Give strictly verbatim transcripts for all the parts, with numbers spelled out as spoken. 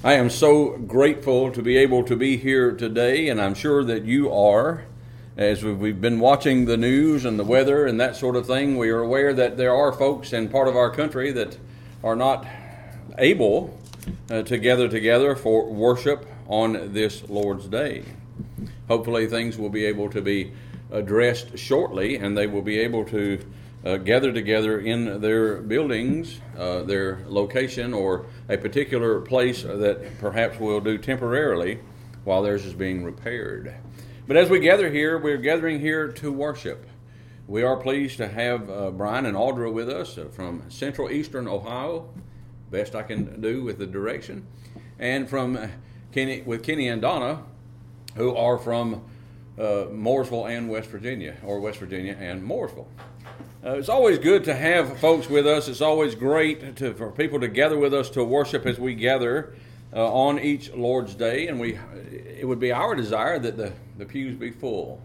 I am so grateful to be able to be here today, and I'm sure that you are. As we've been watching the news and the weather and that sort of thing, we are aware that there are folks in part of our country that are not able uh, to gather together for worship on this Lord's Day. Hopefully things will be able to be addressed shortly, and they will be able to Uh, gather together in their buildings, uh, their location, or a particular place that perhaps we'll do temporarily while theirs is being repaired. But as we gather here, we're gathering here to worship. We are pleased to have uh, Brian and Audra with us uh, from Central Eastern Ohio, best I can do with the direction, and from uh, Kenny, with Kenny and Donna, who are from uh, Mooresville and West Virginia, or West Virginia and Mooresville. Uh, it's always good to have folks with us. It's always great to, for people to gather with us to worship as we gather uh, on each Lord's Day. And we, it would be our desire that the, the pews be full.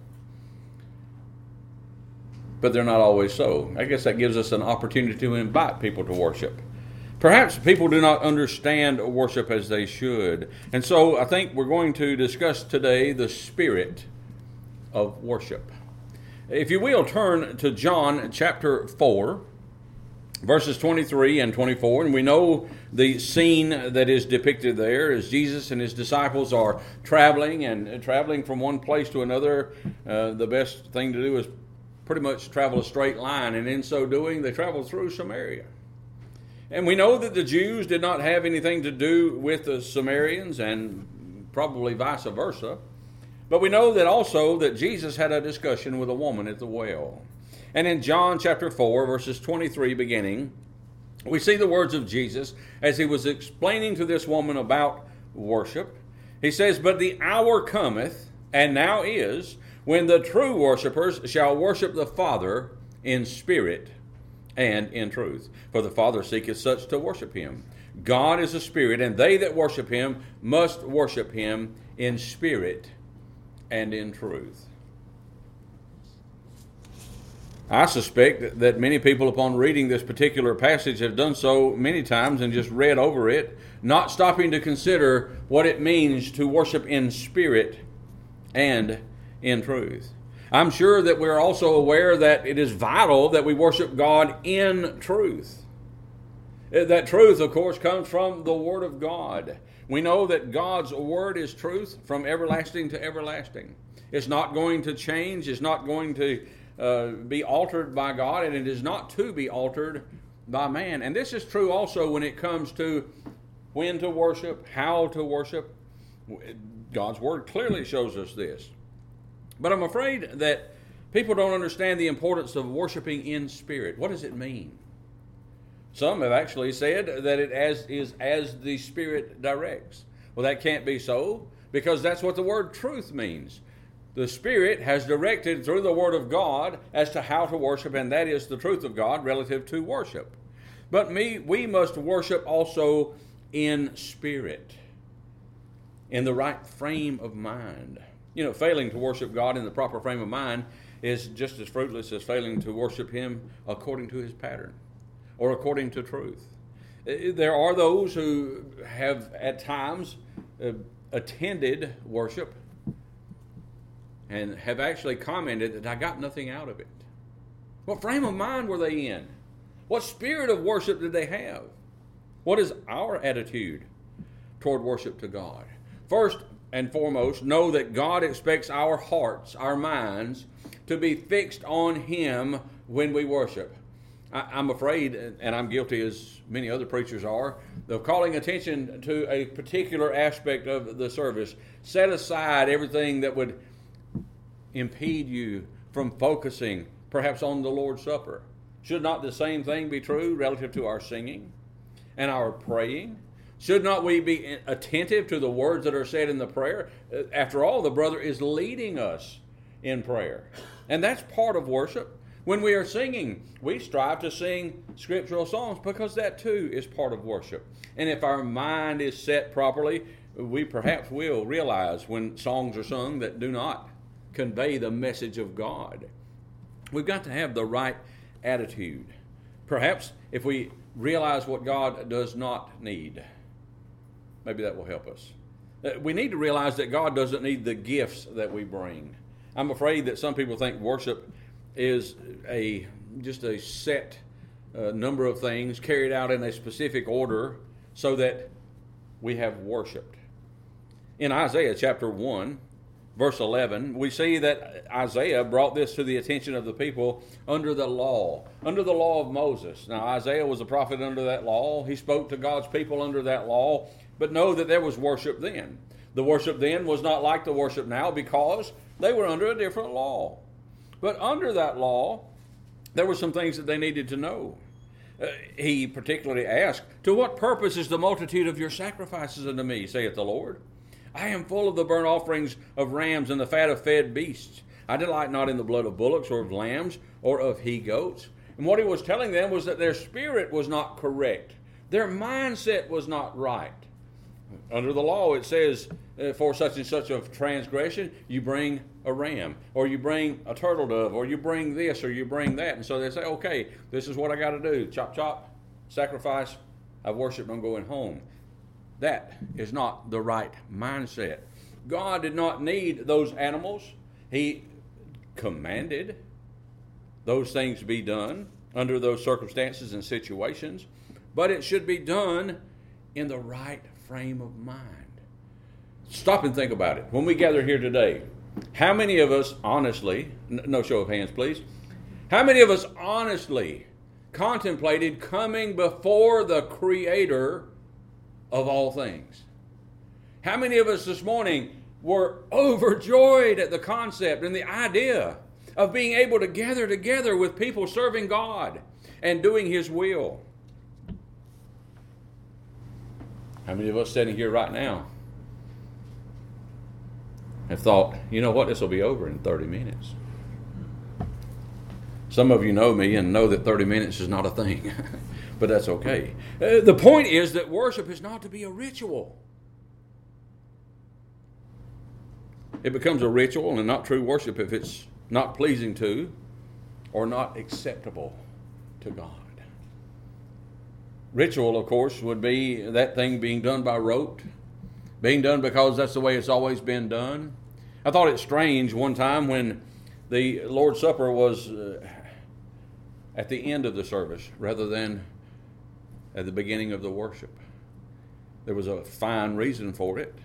But they're not always so. I guess that gives us an opportunity to invite people to worship. Perhaps people do not understand worship as they should. And so I think we're going to discuss today the spirit of worship. If you will, turn to John chapter four, verses twenty-three and twenty-four, and we know the scene that is depicted there as Jesus and his disciples are traveling and traveling from one place to another. Uh, the best thing to do is pretty much travel a straight line, and in so doing, they travel through Samaria. And we know that the Jews did not have anything to do with the Samaritans, and probably vice versa. But we know that also that Jesus had a discussion with a woman at the well. And in John chapter four, verses twenty-three beginning, we see the words of Jesus as he was explaining to this woman about worship. He says, "But the hour cometh, and now is, when the true worshipers shall worship the Father in spirit and in truth. For the Father seeketh such to worship him. God is a spirit, and they that worship him must worship him in spirit and in truth." I suspect that many people upon reading this particular passage have done so many times and just read over it, not stopping to consider what it means to worship in spirit and in truth. I'm sure that we're also aware that it is vital that we worship God in truth. That truth, of course, comes from the Word of God. We know that God's Word is truth from everlasting to everlasting. It's not going to change. It's not going to uh, be altered by God, and it is not to be altered by man. And this is true also when it comes to when to worship, how to worship. God's Word clearly shows us this. But I'm afraid that people don't understand the importance of worshiping in spirit. What does it mean? Some have actually said that it as is as the Spirit directs. Well, that can't be so, because that's what the word truth means. The Spirit has directed through the Word of God as to how to worship, and that is the truth of God relative to worship. But me, we must worship also in spirit, in the right frame of mind. You know, failing to worship God in the proper frame of mind is just as fruitless as failing to worship him according to his pattern or according to truth. There are those who have at times uh, attended worship and have actually commented that I got nothing out of it. What frame of mind were they in? What spirit of worship did they have? What is our attitude toward worship to God? First and foremost, know that God expects our hearts, our minds, to be fixed on him when we worship. I'm afraid, and I'm guilty as many other preachers are, of calling attention to a particular aspect of the service. Set aside everything that would impede you from focusing perhaps on the Lord's Supper. Should not the same thing be true relative to our singing and our praying? Should not we be attentive to the words that are said in the prayer? After all, the brother is leading us in prayer. And that's part of worship. When we are singing, we strive to sing scriptural songs because that too is part of worship. And if our mind is set properly, we perhaps will realize when songs are sung that do not convey the message of God. We've got to have the right attitude. Perhaps if we realize what God does not need. Maybe that will help us. We need to realize that God doesn't need the gifts that we bring. I'm afraid that some people think worship is a just a set uh, number of things carried out in a specific order so that we have worshiped. In Isaiah chapter one, verse eleven, we see that Isaiah brought this to the attention of the people under the law, under the law of Moses. Now, Isaiah was a prophet under that law. He spoke to God's people under that law, but know that there was worship then. The worship then was not like the worship now because they were under a different law. But under that law, there were some things that they needed to know. Uh, he particularly asked, "To what purpose is the multitude of your sacrifices unto me, saith the Lord? I am full of the burnt offerings of rams and the fat of fed beasts. I delight not in the blood of bullocks or of lambs or of he-goats." And what he was telling them was that their spirit was not correct. Their mindset was not right. Under the law, it says, uh, for such and such a transgression, you bring a ram, or you bring a turtle dove, or you bring this, or you bring that. And so they say, okay, this is what I got to do. Chop, chop, sacrifice, I've worshiped, I'm going home. That is not the right mindset. God did not need those animals. He commanded those things to be done under those circumstances and situations, but it should be done in the right frame of mind. Stop and think about it. When we gather here today, how many of us honestly, no show of hands please, how many of us honestly contemplated coming before the Creator of all things? How many of us this morning were overjoyed at the concept and the idea of being able to gather together with people serving God and doing His will? How many of us sitting here right now have thought, you know what, this will be over in thirty minutes? Some of you know me and know that thirty minutes is not a thing, but that's okay. Uh, the point is that worship is not to be a ritual. It becomes a ritual and not true worship if it's not pleasing to or not acceptable to God. Ritual, of course, would be that thing being done by rote, being done because that's the way it's always been done. I thought it strange one time when the Lord's Supper was uh, at the end of the service rather than at the beginning of the worship. There was a fine reason for it.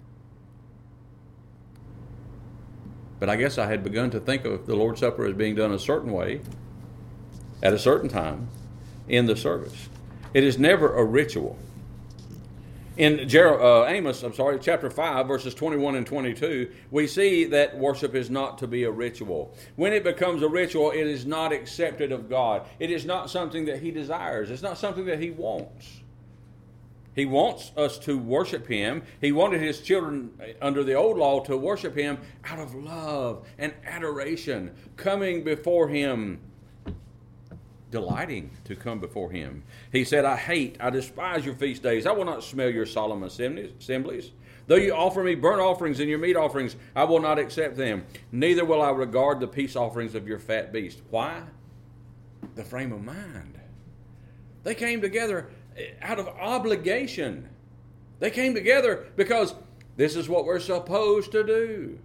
But I guess I had begun to think of the Lord's Supper as being done a certain way at a certain time in the service. It is never a ritual. In Jer- uh, Amos, I'm sorry, chapter five, verses twenty-one and twenty-two, we see that worship is not to be a ritual. When it becomes a ritual, it is not accepted of God. It is not something that He desires. It's not something that He wants. He wants us to worship Him. He wanted His children under the old law to worship Him out of love and adoration, coming before Him, delighting to come before Him. He said, I hate, I despise your feast days. I will not smell your solemn assemblies. Though you offer me burnt offerings and your meat offerings, I will not accept them. Neither will I regard the peace offerings of your fat beast. Why? The frame of mind. They came together out of obligation. They came together because this is what we're supposed to do.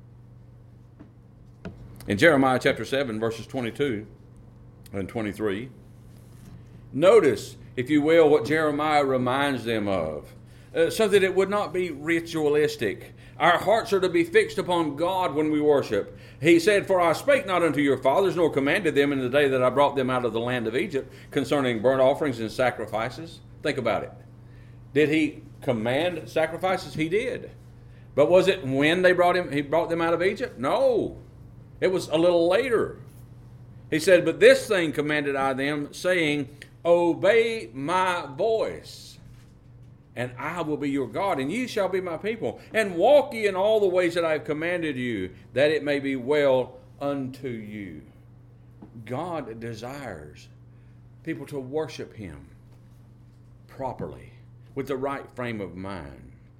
In Jeremiah chapter seven, verses twenty-two and twenty-three, notice, if you will, what Jeremiah reminds them of, uh, so that it would not be ritualistic. Our hearts are to be fixed upon God when we worship. He said, For I spake not unto your fathers, nor commanded them in the day that I brought them out of the land of Egypt, concerning burnt offerings and sacrifices. Think about it. Did He command sacrifices? He did. But was it when they brought him? He brought them out of Egypt? No. It was a little later. He said, But this thing commanded I them, saying, Obey my voice, and I will be your God, and ye shall be my people. And walk ye in all the ways that I have commanded you, that it may be well unto you. God desires people to worship Him properly, with the right frame of mind.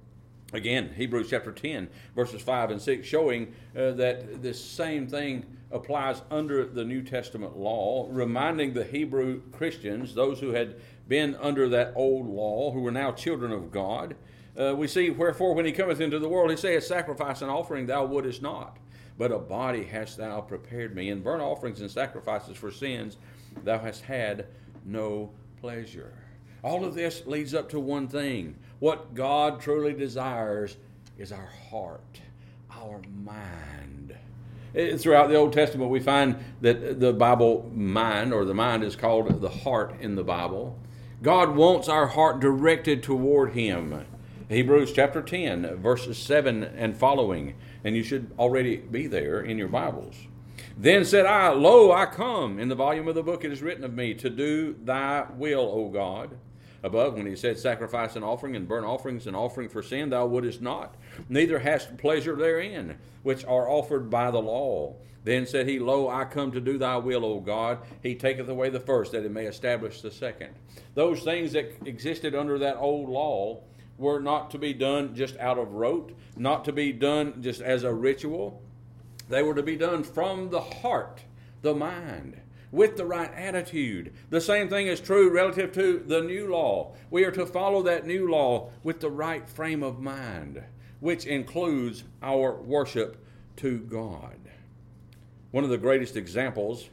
Again, Hebrews chapter ten, verses five and six, showing uh, that this same thing applies under the New Testament law, reminding the Hebrew Christians, those who had been under that old law, who were now children of God. Uh, we see, wherefore, when he cometh into the world, he saith, sacrifice and offering thou wouldest not, but a body hast thou prepared me. In burnt offerings and sacrifices for sins thou hast had no pleasure. All of this leads up to one thing. What God truly desires is our heart, our mind. Throughout the Old Testament, we find that the Bible mind, or the mind, is called the heart in the Bible. God wants our heart directed toward Him. Hebrews chapter ten, verses seven and following, and you should already be there in your Bibles. Then said I, Lo, I come. In the volume of the book it is written of me, to do thy will, O God. Above, when he said, sacrifice and offering and burnt offerings and offering for sin, thou wouldest not, neither hast pleasure therein, which are offered by the law. Then said he, Lo, I come to do thy will, O God. He taketh away the first, that it may establish the second. Those things that existed under that old law were not to be done just out of rote, not to be done just as a ritual. They were to be done from the heart, the mind, with the right attitude. The same thing is true relative to the new law. We are to follow that new law with the right frame of mind, which includes our worship to God. One of the greatest examples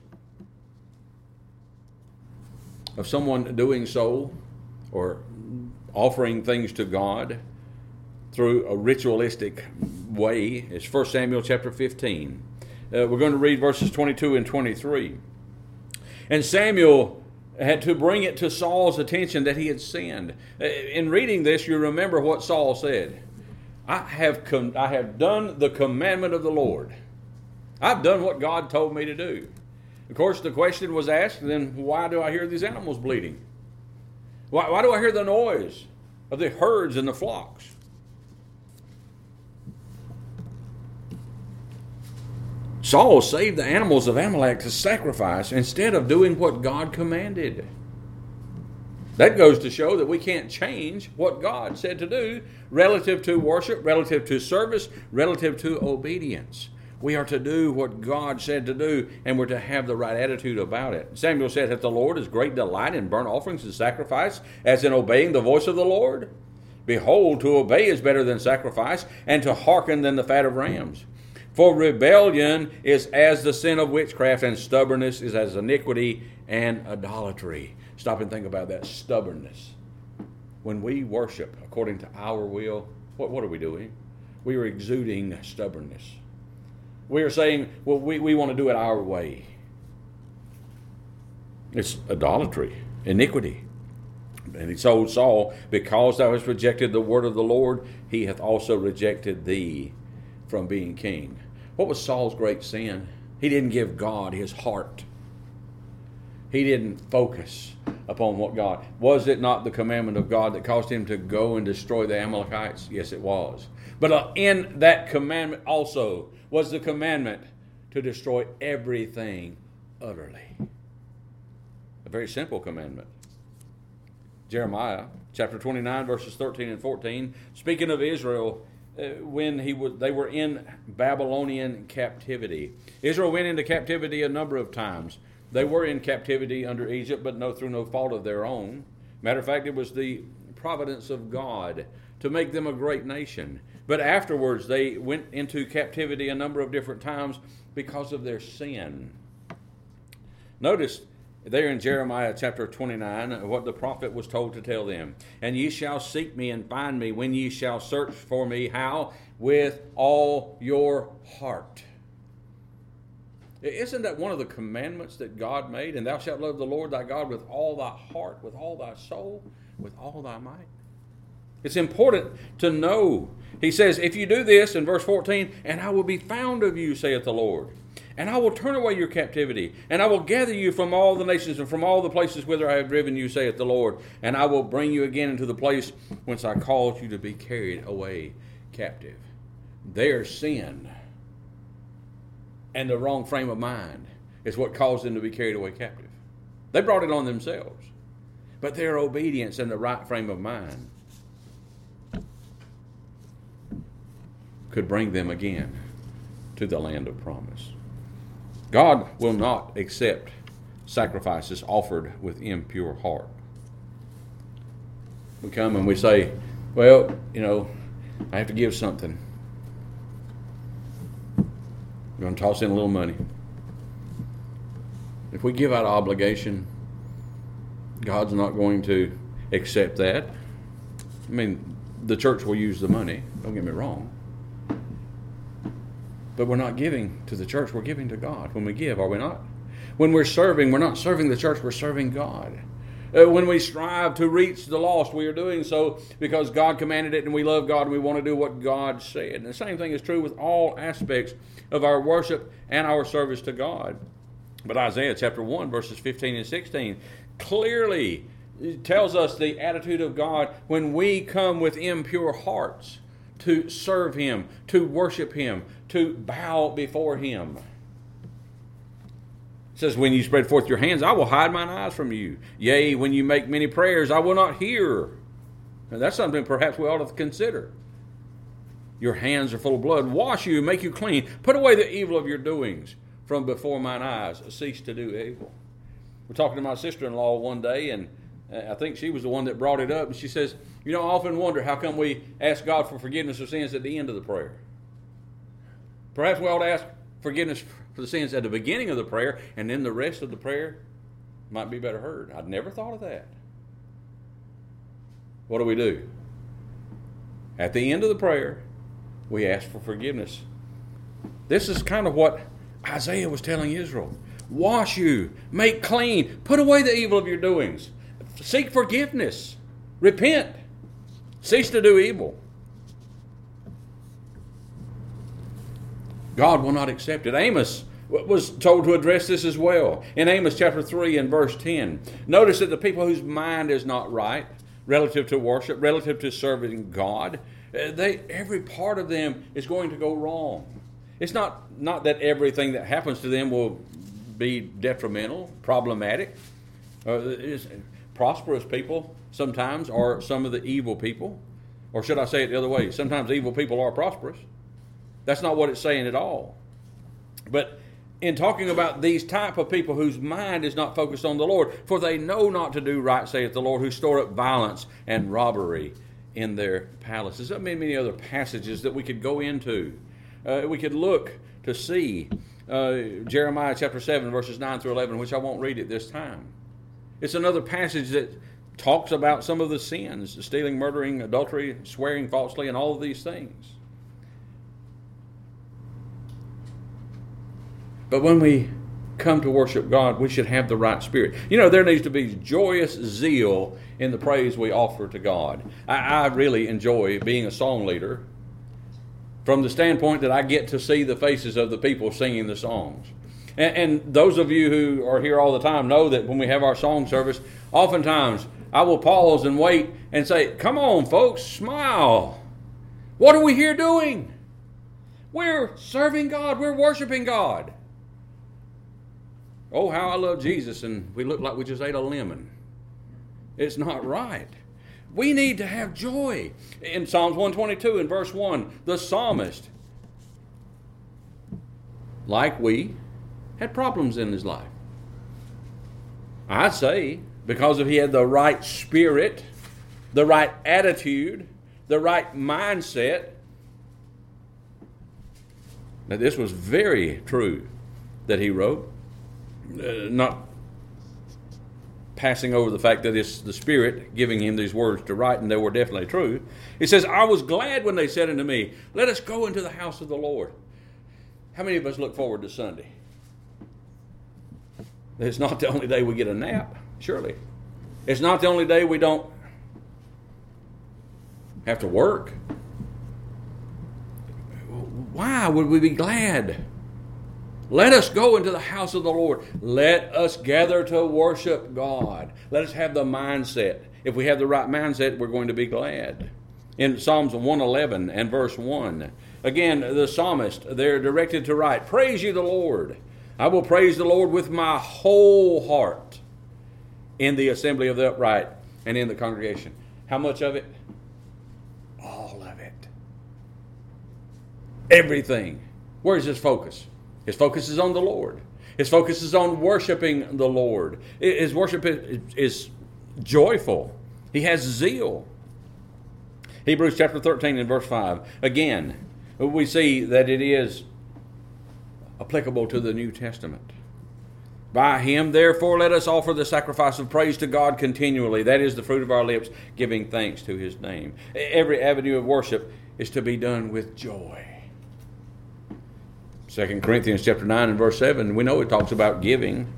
of someone doing so, or offering things to God through a ritualistic way, is First Samuel chapter fifteen. Uh, we're going to read verses twenty-two and twenty-three. And Samuel had to bring it to Saul's attention that he had sinned. In reading this, you remember what Saul said. I have com- I have done the commandment of the Lord. I've done what God told me to do. Of course, the question was asked, then why do I hear these animals bleating? Why, why do I hear the noise of the herds and the flocks? Saul saved the animals of Amalek to sacrifice instead of doing what God commanded. That goes to show that we can't change what God said to do relative to worship, relative to service, relative to obedience. We are to do what God said to do, and we're to have the right attitude about it. Samuel said, hath the Lord his great delight in burnt offerings and sacrifice, as in obeying the voice of the Lord? Behold, to obey is better than sacrifice, and to hearken than the fat of rams. For rebellion is as the sin of witchcraft, and stubbornness is as iniquity and idolatry. Stop and think about that, stubbornness. When we worship according to our will, what, what are we doing? We are exuding stubbornness. We are saying, well, we, we want to do it our way. It's idolatry, iniquity. And he told Saul, because thou hast rejected the word of the Lord, he hath also rejected thee from being king. What was Saul's great sin? He didn't give God his heart. He didn't focus upon what God. Was it not the commandment of God that caused him to go and destroy the Amalekites? Yes, it was. But uh, in that commandment also was the commandment to destroy everything utterly. A very simple commandment. Jeremiah chapter twenty-nine, verses thirteen and fourteen, speaking of Israel, uh, when he was, they were in Babylonian captivity. Israel went into captivity a number of times. They were in captivity under Egypt, but no through no fault of their own. Matter of fact, it was the providence of God to make them a great nation. But afterwards, they went into captivity a number of different times because of their sin. Notice there in Jeremiah chapter twenty-nine, what the prophet was told to tell them. And ye shall seek me and find me when ye shall search for me. How? With all your heart. Isn't that one of the commandments that God made? And thou shalt love the Lord thy God with all thy heart, with all thy soul, with all thy might. It's important to know. He says, if you do this, in verse fourteen, and I will be found of you, saith the Lord. And I will turn away your captivity, and I will gather you from all the nations and from all the places whither I have driven you, saith the Lord. And I will bring you again into the place whence I caused you to be carried away captive. Their sin and the wrong frame of mind is what caused them to be carried away captive. They brought it on themselves. But their obedience and the right frame of mind could bring them again to the land of promise. God will not accept sacrifices offered with impure heart. We come and we say, well, you know, I have to give something. We're going to toss in a little money. If we give out of obligation, God's not going to accept that. I mean, the church will use the money, don't get me wrong. But we're not giving to the church, we're giving to God when we give, are we not? When we're serving, we're not serving the church, we're serving God. Uh, when we strive to reach the lost, we are doing so because God commanded it and we love God and we want to do what God said. And the same thing is true with all aspects of our worship and our service to God. But Isaiah chapter one, verses fifteen and sixteen, clearly tells us the attitude of God when we come with impure hearts to serve Him, to worship Him, to bow before Him. It says, when you spread forth your hands, I will hide mine eyes from you. Yea, when you make many prayers, I will not hear. Now, that's something perhaps we ought to consider. Your hands are full of blood. Wash you, make you clean. Put away the evil of your doings from before mine eyes. Cease to do evil. We're talking to my sister-in-law one day, and I think she was the one that brought it up. And she says, you know, I often wonder how come we ask God for forgiveness of sins at the end of the prayer. Perhaps we ought to ask forgiveness for the sins at the beginning of the prayer, and then the rest of the prayer might be better heard. I'd never thought of that. What do we do? At the end of the prayer, we ask for forgiveness. This is kind of what Isaiah was telling Israel. Wash you, make clean, put away the evil of your doings. Seek forgiveness. Repent. Cease to do evil. God will not accept it. Amos was told to address this as well. In Amos chapter three and verse ten, notice that the people whose mind is not right relative to worship, relative to serving God, they every part of them is going to go wrong. It's not, not that everything that happens to them will be detrimental, problematic. Uh, it's, prosperous people sometimes are some of the evil people. Or should I say it the other way? Sometimes evil people are prosperous. That's not what it's saying at all. But in talking about these type of people whose mind is not focused on the Lord, for they know not to do right, saith the Lord, who store up violence and robbery in their palaces. There are many, many other passages that we could go into. Uh, we could look to see uh, Jeremiah chapter seven, verses nine through eleven, which I won't read at this time. It's another passage that talks about some of the sins, stealing, murdering, adultery, swearing falsely, and all of these things. But when we come to worship God, we should have the right spirit. You know, there needs to be joyous zeal in the praise we offer to God. I, I really enjoy being a song leader from the standpoint that I get to see the faces of the people singing the songs. And, and those of you who are here all the time know that when we have our song service, oftentimes I will pause and wait and say, come on, folks, smile. What are we here doing? We're serving God. We're worshiping God. Oh, how I love Jesus, and we look like we just ate a lemon. It's not right. We need to have joy. In Psalms one twenty-two and verse one, the psalmist, like we, had problems in his life. I say, because if he had the right spirit, the right attitude, the right mindset, now this was very true that he wrote. Uh, not passing over the fact that it's the Spirit giving him these words to write, and they were definitely true. He says, I was glad when they said unto me, let us go into the house of the Lord. How many of us look forward to Sunday? It's not the only day we get a nap, surely. It's not the only day we don't have to work. Why would we be glad? Let us go into the house of the Lord. Let us gather to worship God. Let us have the mindset. If we have the right mindset, we're going to be glad. In Psalms one eleven and verse one, again, the psalmist, they're directed to write, praise you the Lord. I will praise the Lord with my whole heart in the assembly of the upright and in the congregation. How much of it? All of it. everything. Where is his focus? His focus is on the Lord. His focus is on worshiping the Lord. His worship is joyful. He has zeal. Hebrews chapter thirteen and verse five. Again, we see that it is applicable to the New Testament. By him, therefore, let us offer the sacrifice of praise to God continually. That is the fruit of our lips, giving thanks to his name. Every avenue of worship is to be done with joy. Second Corinthians chapter nine and verse seven, we know it talks about giving.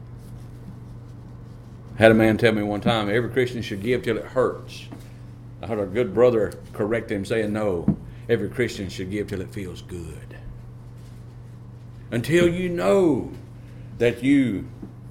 I had a man tell me one time, every Christian should give till it hurts. I heard a good brother correct him saying, no, every Christian should give till it feels good. Until you know that you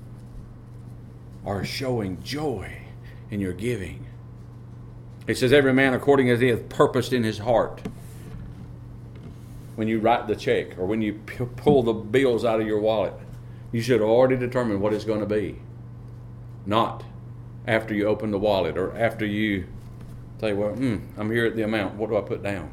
are showing joy in your giving. It says, every man according as he hath purposed in his heart. When you write the check or when you p- pull the bills out of your wallet, you should have already determined what it's going to be. Not after you open the wallet or after you say, well, mm, I'm here at the amount. What do I put down?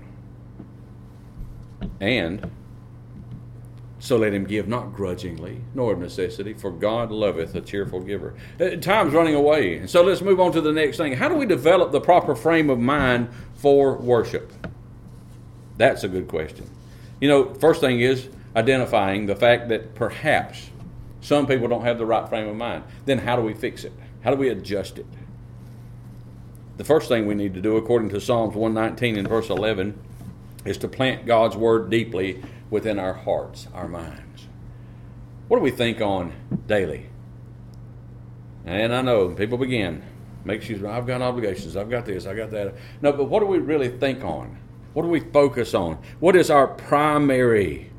And so let him give not grudgingly, nor of necessity, for God loveth a cheerful giver. Uh, time's running away. And so let's move on to the next thing. How do we develop the proper frame of mind for worship? That's a good question. You know, first thing is identifying the fact that perhaps some people don't have the right frame of mind. Then how do we fix it? How do we adjust it? The first thing we need to do, according to Psalms one nineteen and verse eleven, is to plant God's word deeply within our hearts, our minds. What do we think on daily? And I know people begin, make excuses, I've got obligations, I've got this, I've got that. No, but what do we really think on? What do we focus on? What is our primary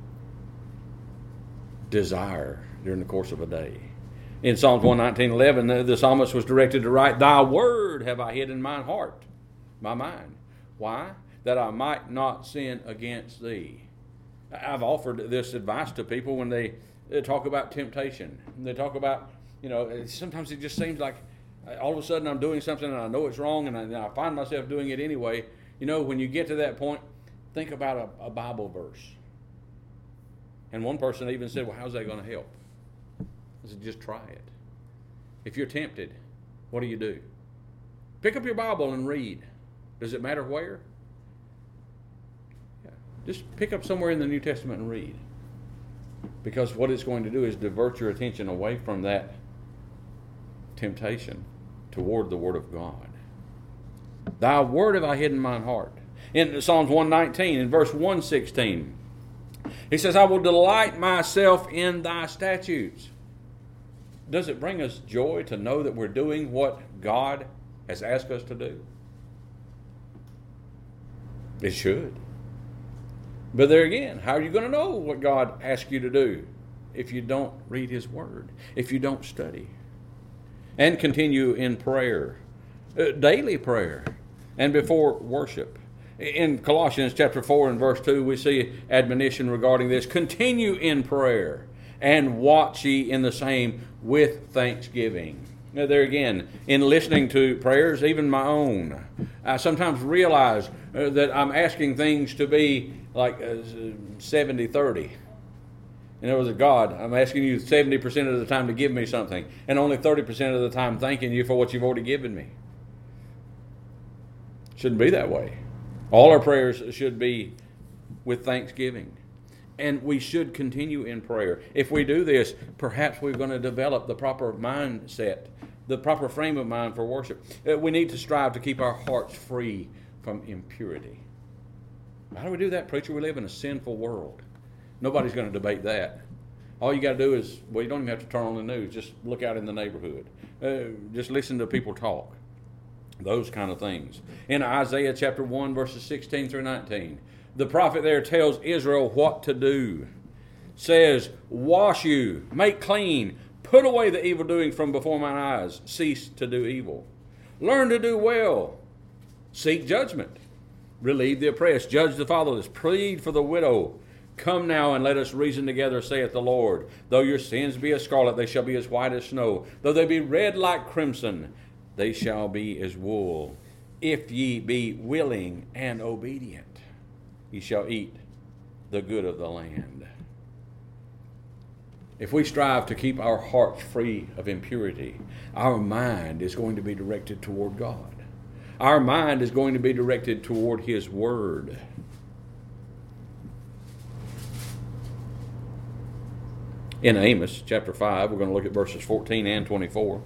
desire during the course of a day? In Psalms one nineteen eleven, the psalmist was directed to write, Thy word have I hid in mine heart, my mind. Why? That I might not sin against thee. I've offered this advice to people when they talk about temptation. They talk about, you know, sometimes it just seems like all of a sudden I'm doing something and I know it's wrong and I, and I find myself doing it anyway. You know, when you get to that point, think about a, a Bible verse. And one person even said, well, how's that going to help? I said, just try it. If you're tempted, what do you do? Pick up your Bible and read. Does it matter where? Yeah. Just pick up somewhere in the New Testament and read. Because what it's going to do is divert your attention away from that temptation toward the Word of God. Thy word have I hid in mine heart. In Psalms one nineteen, in verse one sixteen, he says, I will delight myself in thy statutes. Does it bring us joy to know that we're doing what God has asked us to do? It should. But there again, how are you going to know what God asks you to do if you don't read his word, if you don't study? And continue in prayer, uh, daily prayer, and before worship. In Colossians chapter four and verse two, we see admonition regarding this. Continue in prayer, and watch ye in the same with thanksgiving. Now there again, in listening to prayers, even my own, I sometimes realize uh, that I'm asking things to be like uh, seventy thirty. In other words, God, I'm asking you seventy percent of the time to give me something, and only thirty percent of the time thanking you for what you've already given me. Shouldn't be that way. All our prayers should be with thanksgiving. And we should continue in prayer. If we do this, perhaps we're going to develop the proper mindset, the proper frame of mind for worship. We need to strive to keep our hearts free from impurity. How do we do that, preacher? We live in a sinful world. Nobody's going to debate that. All you got to do is, well, you don't even have to turn on the news. Just look out in the neighborhood. Uh, just listen to people talk. Those kind of things. In Isaiah chapter one, verses sixteen through nineteen, the prophet there tells Israel what to do. Says, wash you, make clean, put away the evil doing from before mine eyes, cease to do evil. Learn to do well, seek judgment, relieve the oppressed, judge the fatherless, plead for the widow. Come now and let us reason together, saith the Lord. Though your sins be as scarlet, they shall be as white as snow. Though they be red like crimson, they shall be as wool. If ye be willing and obedient, ye shall eat the good of the land. If we strive to keep our hearts free of impurity, our mind is going to be directed toward God. Our mind is going to be directed toward His Word. In Amos chapter five, we're going to look at verses fourteen and twenty-four.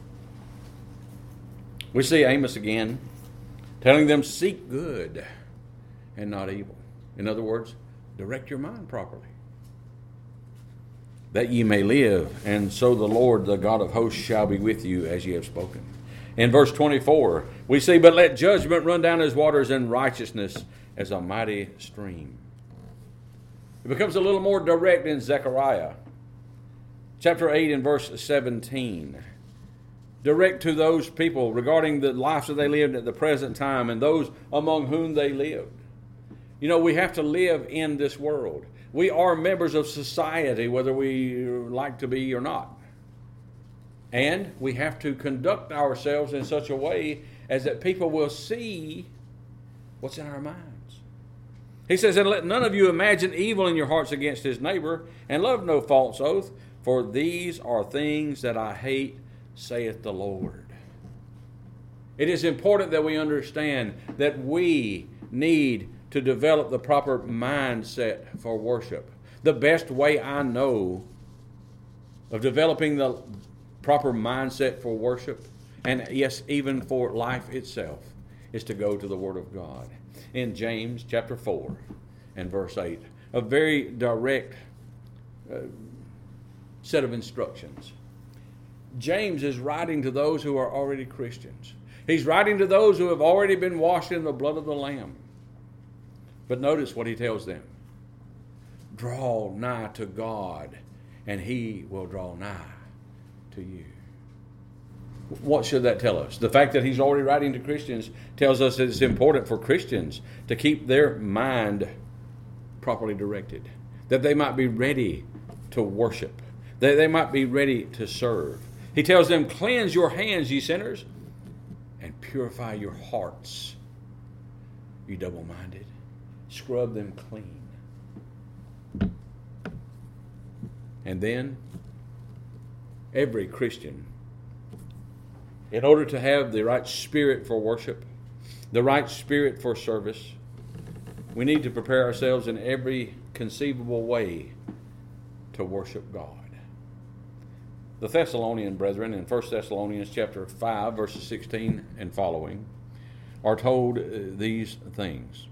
We see Amos again telling them, seek good and not evil. In other words, direct your mind properly, that ye may live, and so the Lord, the God of hosts, shall be with you as ye have spoken. In verse twenty-four, we see, but let judgment run down as waters, and righteousness as a mighty stream. It becomes a little more direct in Zechariah chapter eight and verse seventeen. Direct to those people regarding the lives that they lived at the present time and those among whom they lived. You know, we have to live in this world. We are members of society, whether we like to be or not. And we have to conduct ourselves in such a way as that people will see what's in our minds. He says, and let none of you imagine evil in your hearts against his neighbor, and love no false oath, for these are things that I hate, saith the Lord. It is important that we understand that we need to develop the proper mindset for worship. The best way I know of developing the proper mindset for worship, and yes, even for life itself, is to go to the Word of God. In James chapter four and verse eight, a very direct uh, set of instructions. James is writing to those who are already Christians. He's writing to those who have already been washed in the blood of the Lamb. But notice what he tells them. Draw nigh to God, and He will draw nigh to you. What should that tell us? The fact that he's already writing to Christians tells us that it's important for Christians to keep their mind properly directed, that they might be ready to worship, that they might be ready to serve. He tells them, cleanse your hands, ye sinners, and purify your hearts, you double-minded. Scrub them clean. And then, every Christian, in order to have the right spirit for worship, the right spirit for service, we need to prepare ourselves in every conceivable way to worship God. The Thessalonian brethren in First Thessalonians chapter five, verses sixteen and following, are told these things.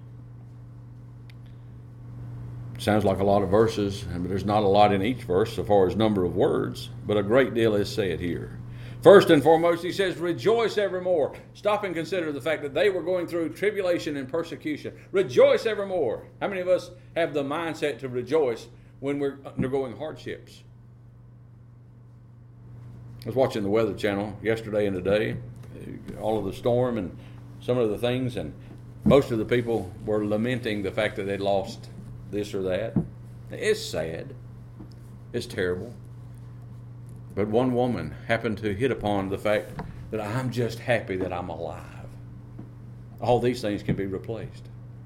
Sounds like a lot of verses, but there's not a lot in each verse so far as number of words, but a great deal is said here. First and foremost, he says, rejoice evermore. Stop and consider the fact that they were going through tribulation and persecution. Rejoice evermore. How many of us have the mindset to rejoice when we're undergoing hardships? I was watching the Weather Channel yesterday and today, all of the storm and some of the things, and most of the people were lamenting the fact that they'd lost this or that. It's sad. It's terrible. But one woman happened to hit upon the fact that I'm just happy that I'm alive. All these things can be replaced.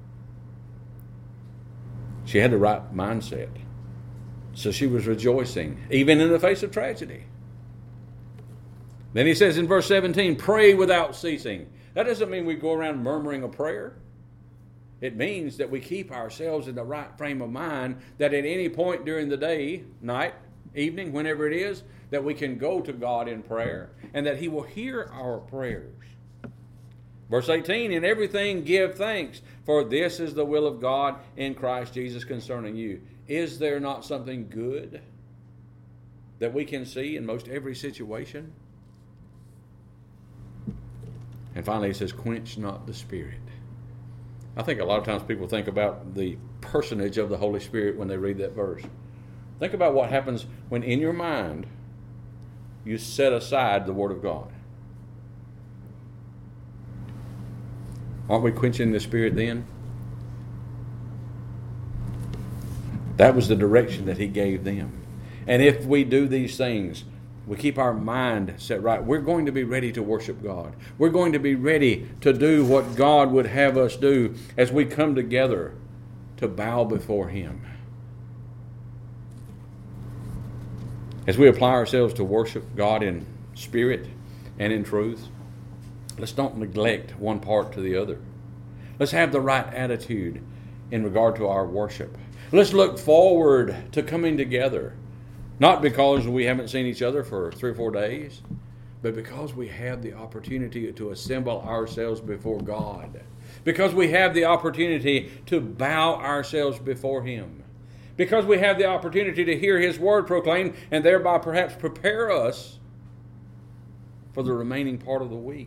She had the right mindset. So she was rejoicing, even in the face of tragedy. Then he says in verse seventeen, pray without ceasing. That doesn't mean we go around murmuring a prayer. It means that we keep ourselves in the right frame of mind, that at any point during the day, night, evening, whenever it is, that we can go to God in prayer and that He will hear our prayers. Verse eighteen, in everything give thanks, for this is the will of God in Christ Jesus concerning you. Is there not something good that we can see in most every situation? And finally he says, quench not the Spirit. I think a lot of times people think about the personage of the Holy Spirit when they read that verse. Think about what happens when in your mind you set aside the Word of God. Aren't we quenching the Spirit then? That was the direction that He gave them. And if we do these things, we keep our mind set right, we're going to be ready to worship God. We're going to be ready to do what God would have us do as we come together to bow before Him. As we apply ourselves to worship God in spirit and in truth, let's don't neglect one part to the other. Let's have the right attitude in regard to our worship. Let's look forward to coming together, not because we haven't seen each other for three or four days, but because we have the opportunity to assemble ourselves before God, because we have the opportunity to bow ourselves before Him, because we have the opportunity to hear His Word proclaimed and thereby perhaps prepare us for the remaining part of the week.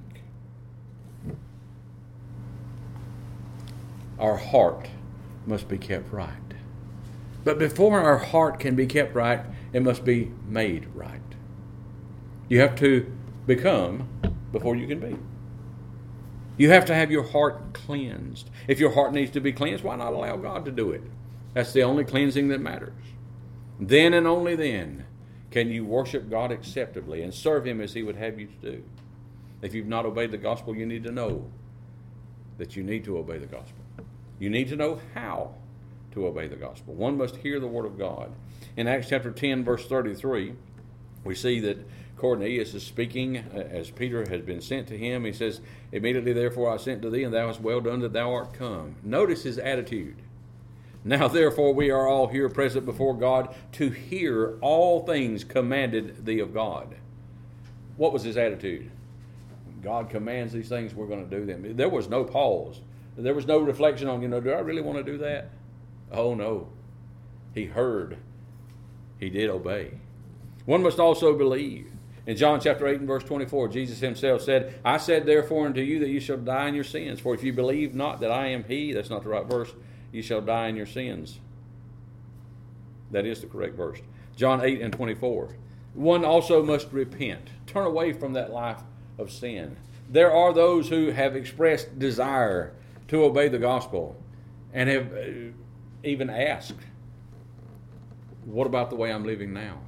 Our heart must be kept right. But before our heart can be kept right, it must be made right. You have to become before you can be. You have to have your heart cleansed. If your heart needs to be cleansed, why not allow God to do it? That's the only cleansing that matters. Then and only then can you worship God acceptably and serve Him as He would have you to do. If you've not obeyed the gospel, you need to know that you need to obey the gospel. You need to know how to obey the gospel. One must hear the word of God. In Acts chapter ten, verse thirty-three, we see that Cornelius is speaking as Peter has been sent to him. He says, "Immediately therefore I sent to thee, and thou hast well done that thou art come." Notice his attitude. "Now therefore we are all here present before God to hear all things commanded thee of God." What was his attitude? God commands these things, we're going to do them. There was no pause. There was no reflection on, you know, do I really want to do that? Oh no. He heard. He did obey. One must also believe. In John chapter eight and verse twenty-four, Jesus Himself said, "I said therefore unto you that you shall die in your sins. For if you believe not that I am He," that's not the right verse, "you shall die in your sins." That is the correct verse. John eight and twenty-four. One also must repent. Turn away from that life of sin. There are those who have expressed desire to obey the gospel and have even asked, what about the way I'm living now?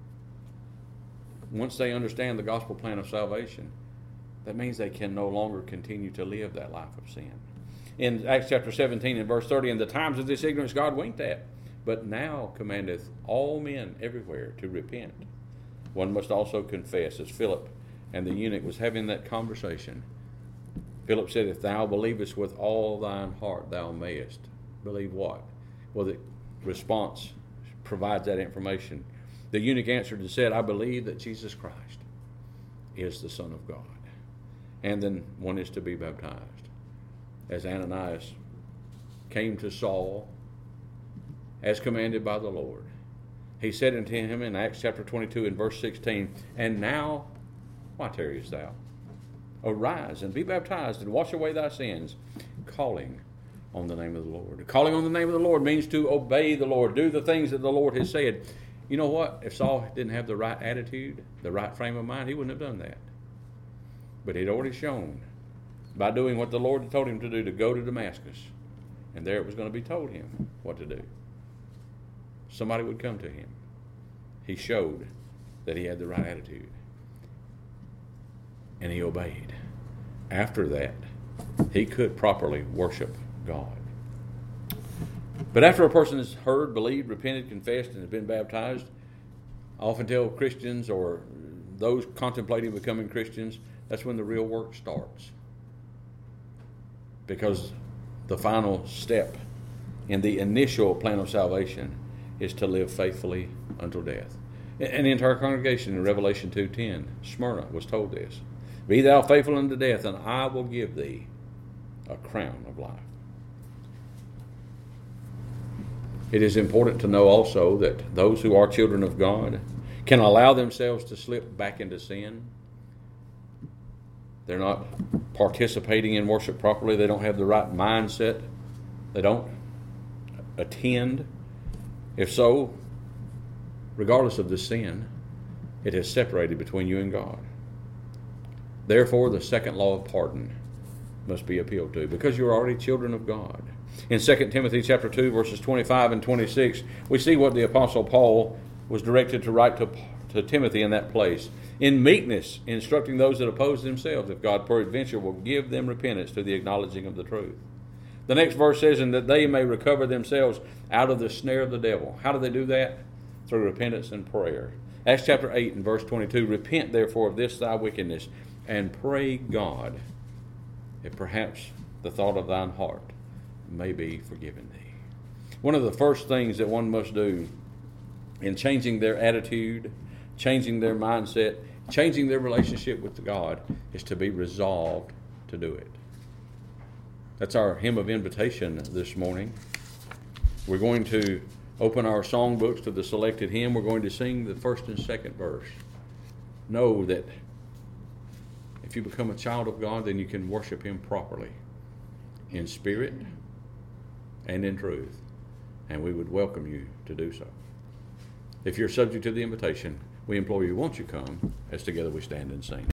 Once they understand the gospel plan of salvation, that means they can no longer continue to live that life of sin. In Acts chapter seventeen and verse thirty, "In the times of this ignorance God winked at, but now commandeth all men everywhere to repent." One must also confess, as Philip and the eunuch was having that conversation. Philip said, "If thou believest with all thine heart, thou mayest." Believe what? Well, the response provides that information. The eunuch answered and said, "I believe that Jesus Christ is the Son of God." And then one is to be baptized. As Ananias came to Saul, as commanded by the Lord, He said unto him in Acts chapter twenty-two and verse sixteen, "And now, why tarriest thou? Arise and be baptized and wash away thy sins, calling on the name of the Lord." Calling on the name of the Lord means to obey the Lord, do the things that the Lord has said. You know what? If Saul didn't have the right attitude, the right frame of mind, he wouldn't have done that. But he'd already shown by doing what the Lord had told him to do, to go to Damascus. And there it was going to be told him what to do. Somebody would come to him. He showed that he had the right attitude. And he obeyed. After that, he could properly worship God. But after a person has heard, believed, repented, confessed, and has been baptized, I often tell Christians or those contemplating becoming Christians, that's when the real work starts. Because the final step in the initial plan of salvation is to live faithfully until death. And the entire congregation in Revelation two ten, Smyrna was told this: "Be thou faithful unto death, and I will give thee a crown of life." It is important to know also that those who are children of God can allow themselves to slip back into sin. They're not participating in worship properly. They don't have the right mindset. They don't attend. If so, regardless of the sin, it has separated between you and God. Therefore, the second law of pardon must be appealed to, because you're already children of God. In Second Timothy chapter two, verses twenty-five and twenty-six, we see what the Apostle Paul was directed to write to, to Timothy in that place. "In meekness, instructing those that oppose themselves, if God peradventure will give them repentance to the acknowledging of the truth." The next verse says, and that they may recover themselves out of the snare of the devil. How do they do that? Through repentance and prayer. Acts chapter eight and verse twenty-two, repent therefore of this thy wickedness, and pray God, if perhaps the thought of thine heart may be forgiven thee. One of the first things that one must do in changing their attitude, changing their mindset, changing their relationship with God is to be resolved to do it. That's our hymn of invitation this morning. We're going to open our songbooks to the selected hymn. We're going to sing the first and second verse. Know that if you become a child of God, then you can worship Him properly, in spirit and in truth. And we would welcome you to do so. If you're subject to the invitation, we implore you, won't you come as together we stand and sing.